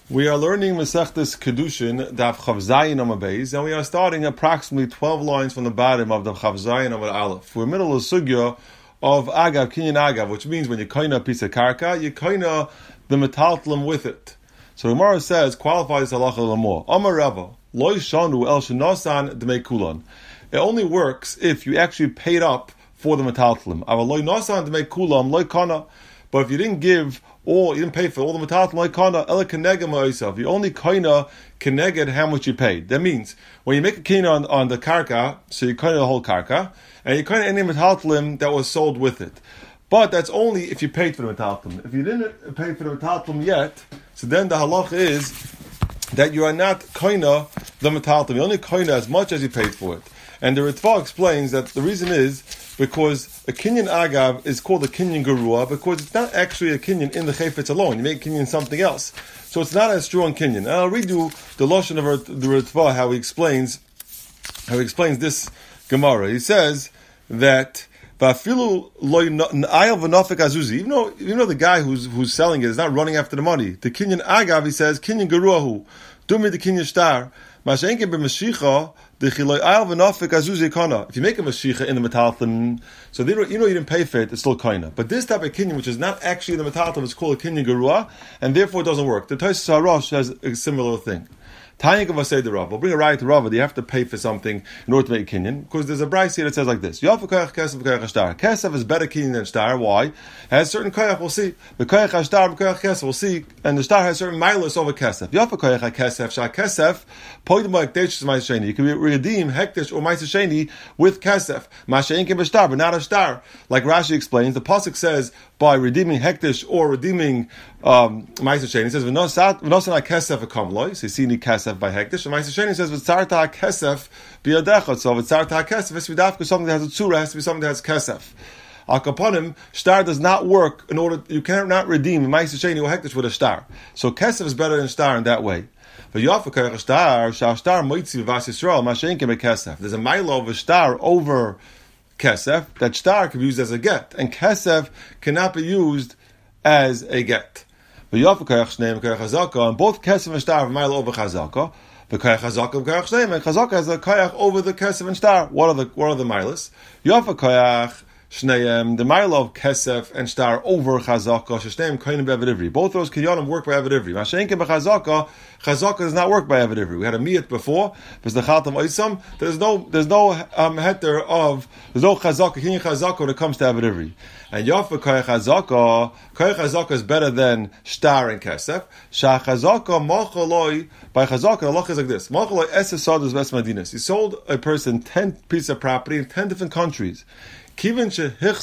We are learning Masechtas Kedushin, Daf Chav Zayin Amud Beis, and we are starting approximately 12 lines from the bottom of the Chav Zayin Amud Aleph. We're in the middle of sugya of Agav, Kinyan Agav, which means when you koina a piece of karka, you koina the metaltlum with it. So the Gemara says, qualifies halacha l'mor. Amar Rava, Lo Shanu El Shenosan Dmei Kulon. It only works if you actually paid up for the metaltlum. Aval Lo Nosan Dmei Kulon Lo Kana. But if you didn't give all, you didn't pay for all the metaltlum like kana, ela keneged ma'osav. You only koina keneged how much you paid. That means when you make a kina on the karka, so you koina the whole karka, and you koina any metaltlum that was sold with it. But that's only if you paid for the metaltlum. If you didn't pay for the metaltlum yet, so then the halach is that you are not koina the metaltlum. You only koina as much as you paid for it. And the Ritva explains that the reason is because a kinyan agav is called a kinyan gerua because it's not actually a kinyan in the chayfetz alone. You make kinyan something else. So it's not as strong kinyan. And I'll read you the lashon of the Ritva, how he explains this Gemara. He says that even though the guy who's selling it is not running after the money, the kinyan agav, he says, kinyan geruahu, dumi the kinyan star, mashenke b'mashicha. If you make a mashicha in the metaltlum, so you didn't pay for it, it's still koina. But this type of kinyan, which is not actually in the metaltlum, is called a kinyan gerua, and therefore it doesn't work. The Tosfos Harosh has a similar thing. Tanya Kavasei the Rav. We'll bring a right to Rav. You have to pay for something in order to make a kinyan, because there's a brayse here that says like this: Kesef is better kinyan than star. Why? It has certain koyach. We'll see. The koyach hashtar, koyach kesef. We'll see, and the star has certain milas over kesef. Yafa koyach kesef. Shah kesef. Poidim like deish ma'aseh. You can redeem hektish or ma'aseh with kesef. Ma'aseh can be star, but not a star. Like Rashi explains, the pasuk says by redeeming hektish or redeeming ma'aseh. He says v'nosan kesef akamloi. So you see any kesef by hektish. And Ma'aseh Sheni says v'tzarta kesef biyadechot. So v'tzarta kesef is vidafka something that has a tzura, has to be something that has kesef. Akaponim, star does not work in order, you cannot redeem Ma'aseh Sheni or hektish with a star. So kesef is better than star in that way. But Yafakar star, shall star moitzi v'vas Yisrael, mashenke be kesef. There's a milo of a star over kesef. That star can be used as a get, and kesef cannot be used as a get. But Yafakar shneim kayach chazaka, and both kesef and star have milo over chazaka. The kayach chazaka and kayach shneim, and chazaka has a kayach over the kesef and star. What are the milos? Yafakar Shneim, the mile of kesef and star over chazaka, shneim koinim be'avad ivri. Both those kinyanim work by avad ivri. Mashenke b'chazaka, chazaka does not work by avad ivri. We had a miyat before. There's no heter of, there's no chazaka, kinyan chazaka when it comes to avad ivri. And yafa koyach chazaka is better than star and kesef. Shah chazaka machaloi, by chazaka, the halach is like this. Machaloi esesadas ves madinas. He sold a person 10 pieces of property in 10 different countries. If you make a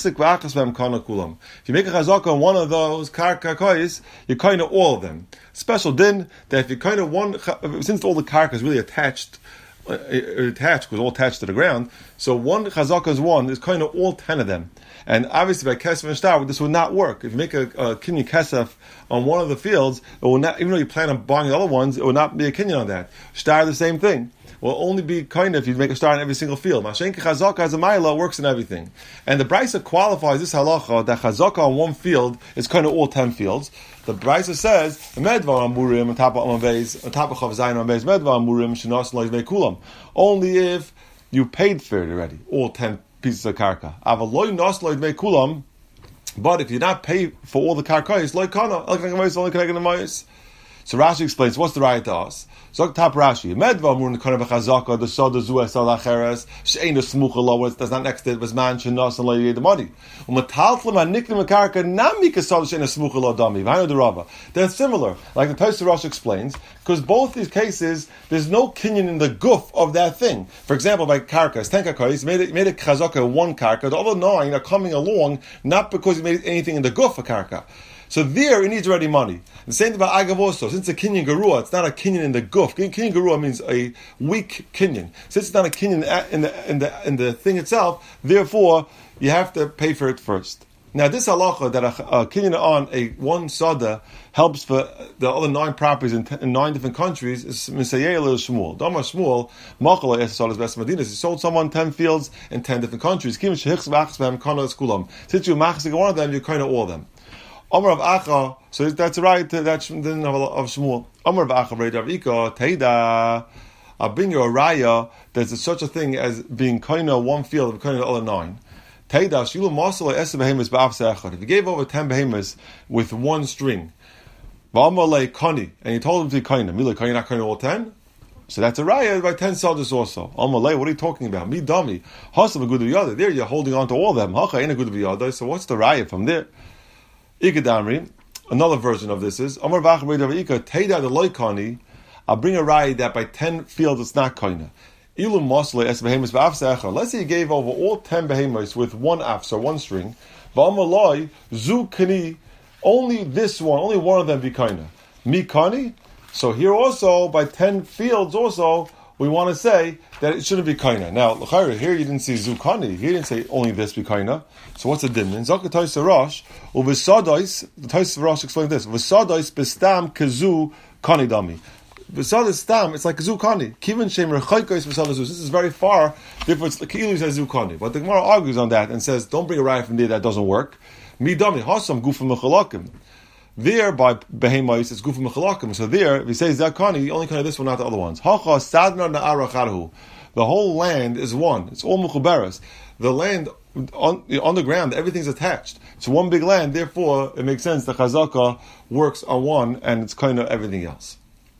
chazaka on one of those karka, you kind of all of them. Special din that if you kind of one, since all the karka is really attached because all attached to the ground, so one chazaka is one, is kind of all 10 of them. And obviously by kesef and star, this would not work. If you make a kinyan kesef on one of the fields, it will not, even though you plan on buying the other ones, it will not be a kinyan on that. Star, the same thing. Will only be kind of if you make a star in every single field. Mashenke chazaka as a ma'ila works in everything. And the Brisa qualifies this halacha that chazaka on one field is kind of all 10 fields. The Brisa says, medvar amurim, on top of Chav Zayin Amud Beis, medvar amurim, shenas lo yivei kulam. Only if you paid for it already, all 10 pieces of karka. Aval lo yinas lo yivei kulam, but if you not pay for all the karkais, lo yikana, el keneged only keneged the. So Rashi explains, what's the right to us? So top Rashi, Medva Murn Kana Bechazaka, the Soda Zua Salacheres, Sheina Smucha Lower, that's not next to it, was man Shenas and Lady the Money. Umataltlam and Niklim Karka, Namika Soda Sheina Smucha Lodami, Vino the Rava. They're similar, like the Tosfos Harosh explains, because both these cases, there's no kinyan in the guf of that thing. For example, by Karkas, 10 Karkas, made a Chazaka one Karka, the other 9 are coming along, not because he made anything in the guf of Karka. So there, it needs ready money. The same thing about Agav also. Since it's a kinyan gerua, it's not a kinyan in the guf. Kinyan gerua means a weak kinyan. Since it's not a kinyan in the thing itself, therefore, you have to pay for it first. Now, this halacha that a kinyan on a one sada helps for the other 9 properties in 9 different countries is Misayel Shmuel. Damar Shmuel, Machala Esasalas Best Medinas. He sold someone 10 fields in 10 different countries. Since you machzik one of them, you kind of all of them. Amar of Acha, so that's right, that's the din of Shmuel. Amar of Acha, Rei Rav Ika, Teida, I'll bring you a raya, there's such a thing as being koina one field and koina the other 9. Teida, Shilu Masala Esa Behemoths Ba'af Se'echad. If you gave over 10 behemoths with one string, V'amalei Kani, and you told him to be koina, Mila koina not koina all 10? So that's a raya by 10 soldiers also. Amalei, what are you talking about? Me dummy. Hasav a good of yada. There you're holding on to all of them. Hacha ain't a good of yada. So what's the raya from there? Ikadamri, another version of this is Amar Vach Rei Rav Ika, Teida the Loikani. I'll bring a raya that by 10 fields it's not koina. Ilu Mosle es behemoths ba'af se'echad. Let's say you gave over all 10 behemoths with one afs or one string. V'amalei zu kani. Only this one, only one of them be koina. Mi kani. So here also, by 10 fields also, we want to say that it shouldn't be kaina. Now, here you didn't see zukani. Here you didn't say only this be kaina. So what's the din? In Zakah Tais Rosh, u'v'sadais, the Tais Rosh explained this, v'sadais bestam kazu kani dami. V'sadais stam, it's like kazu kani. Kivin shem rechaykais v'sadais. This is very far, therefore it's k'ilu says zukani. But the Gemara argues on that and says, don't bring a raya from there, that doesn't work. Mi dami, hasam gufim mechalakim. There, by Behemais, it's Gufa Mechalakim. So there, if he says Zakani, you only kind of this one, not the other ones. Hacha Sadna Na'ara Charahu. The whole land is one. It's all Mechuberes. The land, on the ground, everything's attached. It's one big land, therefore, it makes sense the Chazaka works on one, and it's kind of everything else.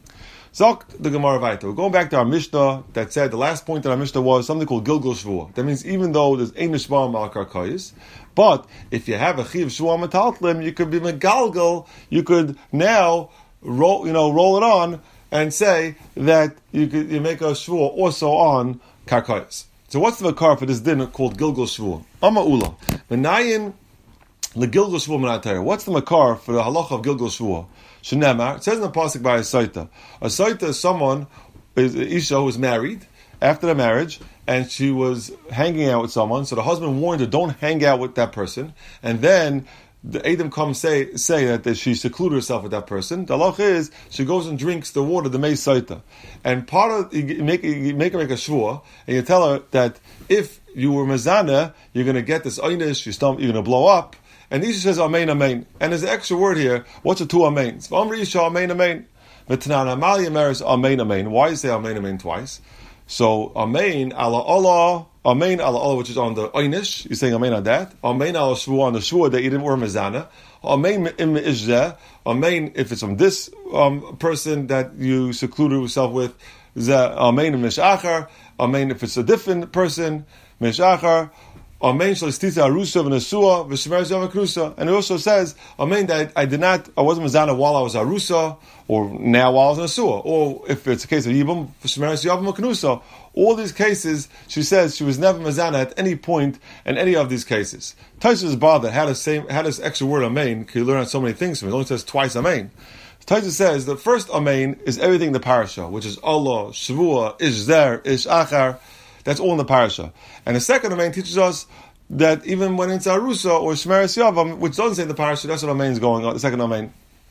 Zok the Gemara Vaita. We're going back to our Mishnah that said, the last point in our Mishnah was something called Gilgul Shvuah. That means even though there's Ein Nishma Mal Karkayis, but if you have a Chiv Shvuah Metaltlim, you could be Megalgal, you could now roll it on and say that you make a Shvuah also on Karkayis. So what's the makar for this din called Gilgul Shvuah? Amma Ula. Menayin the Gilgul Shvuah Menatayr. What's the makar for the halacha of Gilgul Shvuah? Shenema, it says in the pasuk by a saita. A saita is someone, is Isha who was married after the marriage, and she was hanging out with someone. So the husband warned her, don't hang out with that person. And then the Adam comes say that she secluded herself with that person. The halach is she goes and drinks the water, the mei saita. And part of you make her make a shvuah, and you tell her that if you were mezana, you're going to get this einish, you're going to blow up. And Isha says, Amen, Amen. And there's an extra word here. What's the two Amens? V'amri Isha, Amen, Amen. V'tanan Amalia Meres, Amen, Amen. Why do you say Amen, Amen twice? So, Amen, ala Allah, Amen, ala Allah, which is on the Einish. You're saying Amen on that. Amen, ala Shvuah, on the Shvuah that you didn't wear Mezana. Amen, im Ishzeh. Amen, if it's from this person that you secluded yourself with. Amen, im Mishachar. Amen, if it's a different person. Mishachar. Amen shalistita arusa v'nesua v'shmeres yom v'krusa. And it also says, Amen, that I wasn't mezana while I was arusa, or now while I was nesua. Or if it's a case of yibum, v'shmeres yom v'krusa. All these cases, she says she was never mezana at any point in any of these cases. Taisa is bothered. How does extra word Amen? Can you learn so many things from it? It only says twice Amen. Taisa says the first Amen is everything in the parasha, which is Allah, Shavua, Ish Zer, Ish Achar. That's all in the parasha. And the second Amen teaches us that even when it's Arusa or Shmeres Yavam, which doesn't say in the parasha, that's what Amen is going on, the second Amen.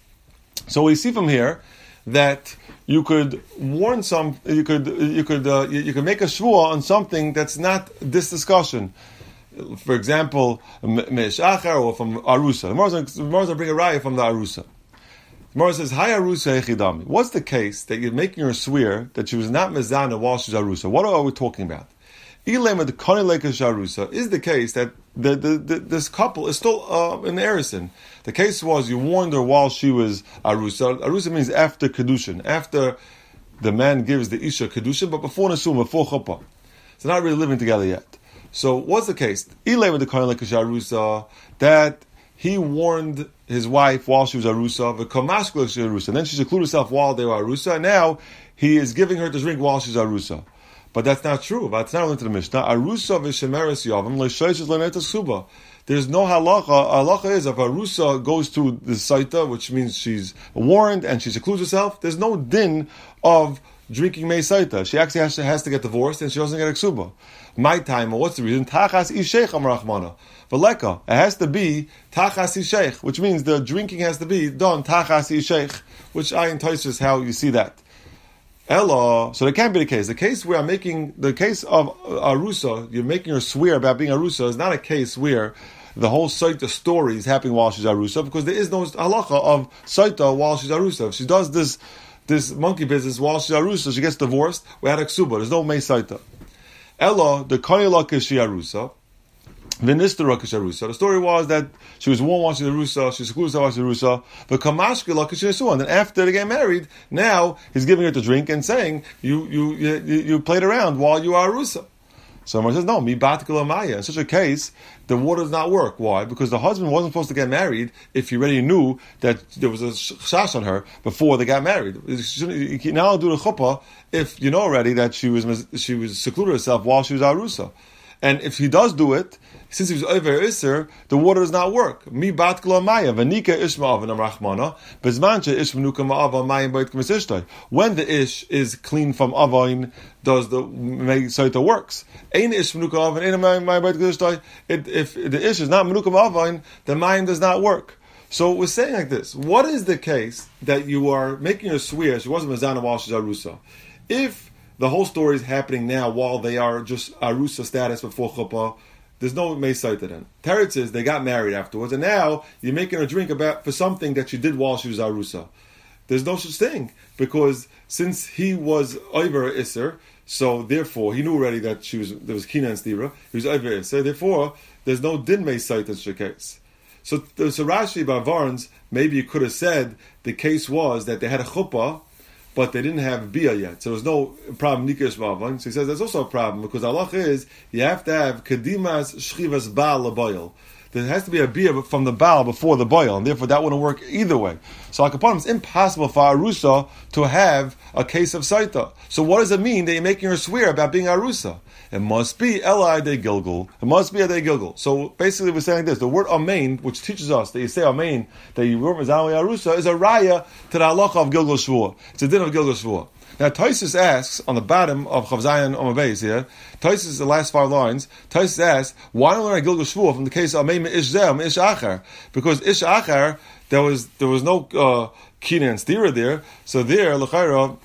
So we see from here that you could warn you could make a shvuah on something that's not this discussion. For example, Me'eshachar or from Arusa. The Gemara's going to bring a raya from the Arusa. The Gemara says, Hi Arusa Echidami. What's the case that you're making her swear that she was not mezana while she's Arusa? What are we talking about? Ilema the Konileka Arusa is the case that this couple is still in Erison. The case was you warned her while she was Arusa. Arusa means after Kedushin, after the man gives the Isha Kedushin, but before Nesum, before Chuppah. So not really living together yet. So what's the case? Ilema the Konileka Arusa, that he warned his wife while she was Arusa, and then she secluded herself while they were Arusa, and now he is giving her to drink while she's Arusa. But that's not true. That's not into the Mishnah. Arusa v'shemeres yavam le'shoishes le'netas suba. There's no halacha. Halacha is if Arusa goes to the saita, which means she's warned and she secludes herself, there's no din of drinking mei saita. She actually has to get divorced and she doesn't get a ksuba. My time, what's the reason? Tachas isheich amrachmana. V'leka, it has to be tachas isheich, which means the drinking has to be done tachas isheich, which I entices how you see that. Ella, so that can't be the case. The case where the case of Arusa, you're making her swear about being Arusa, is not a case where the whole Saita story is happening while she's Arusa, because there is no halacha of Saita while she's Arusa. If she does this monkey business while she's Arusa, she gets divorced, we had a ksuba. There's no Mei Saita. Ella, the Kanyala Kishi Arusa, Vinistara Kishi Arusa. The story was that she was warned while she's Arusa, she's secluded while she's Arusa, but Kamashkila Kishi Arusa. And then after they get married, now he's giving her to drink and saying, you played around while you are Arusa. So Gemara says, no, mi batkala maya. In such a case, the water does not work. Why? Because the husband wasn't supposed to get married if he already knew that there was a shash on her before they got married. You can now do the chuppah if you know already that she was secluded herself while she was arusa. And if he does do it, since he was over Isser, the water does not work. Mi bat maya v'nika ishma avan rachmana bezmanche ish v'nuka ma'ava mayim b'it k'misishtay. When the ish is clean from avain, does the Saita works? Ein ish v'nuka avan ein mayim b'it k'misishtay. If the ish is not v'nuka ma'avain, the mayim does not work. So we're saying like this: what is the case that you are making her swear she wasn't mezana while she's arusa? If the whole story is happening now while they are just arusa status before chuppah, there's no Mei Saita then. Teretz is they got married afterwards, and now you're making her drink for something that she did while she was arusa. There's no such thing, because since he was over Isser, so therefore he knew already that there was Kina and Stira. He was over Isser. Therefore, there's no din Mei Saita in such a case. So Rashi by Varns, maybe you could have said the case was that they had a chuppah, but they didn't have bia yet, so there's no problem nikesh mavan. So he says there's also a problem, because Allah is you have to have kedimas shchivas baal laboil. There has to be a bia from the baal before the boil, and therefore that wouldn't work either way. So Akapanim, it's impossible for Arusa to have a case of Saita. So what does it mean that you're making her swear about being Arusa? It must be Eli de Gilgul. It must be a de Gilgul. So basically we're saying this: the word Amen, which teaches us that you say Amen, that you were Mezanah Arusa, is a raya to the halacha of Gilgul Shvua. It's a din of Gilgul Shvua. Now Taisus asks on the bottom of Chav Zayin Omabeis here, Taisus, the last 5 lines, Taisus asks, why don't we learn Gilgul Shvua from the case of Amen Ish Zeh, Ish Achar? Because Ish Achar, there was no Kina and Stira there, so there, L'chaira,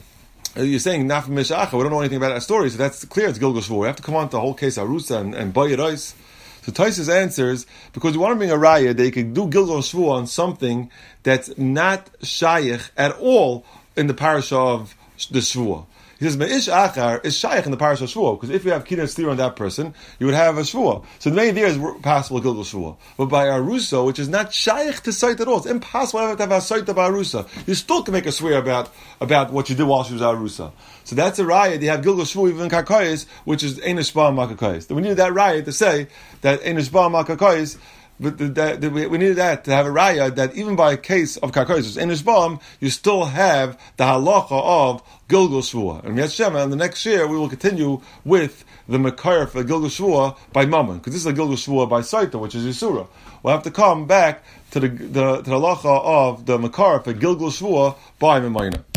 you're saying not from Ish Achar, we don't know anything about that story, so that's clear, it's Gilgul Shvua. We have to come on to the whole case of Arusa and Bayirais. So Taisus answers, because we want to bring a raya, they could do Gilgul Shvua on something that's not Shayich at all in the parasha of the Shvua. He says, Me'ish Achar is Shaykh in the parasha of Shvua, because if you have Kina and Stira on that person, you would have a Shvua. So the main idea is possible Gilgul Shvua. But by Arusa, which is not Shaykh to Saita at all, it's impossible to have a Saita by Arusa. You still can make a swear about what you did while she was Arusa. So that's a riot. You have Gilgul Shvua even in Karkayis, which is Einish Ba Makakayis. We needed that riot to say that Einish Ba Makakayis, but we needed that to have a raya that even by a case of karkois in his bomb, you still have the halacha of Gilgul Shvua. And Yad Shem, and the next year we will continue with the Mekar for Gilgul Shvua by Mammon, because this is a Gilgul Shvua by Saita, which is Yisura. We'll have to come back to the halacha of the Mekar for Gilgul Shvua by Memayna.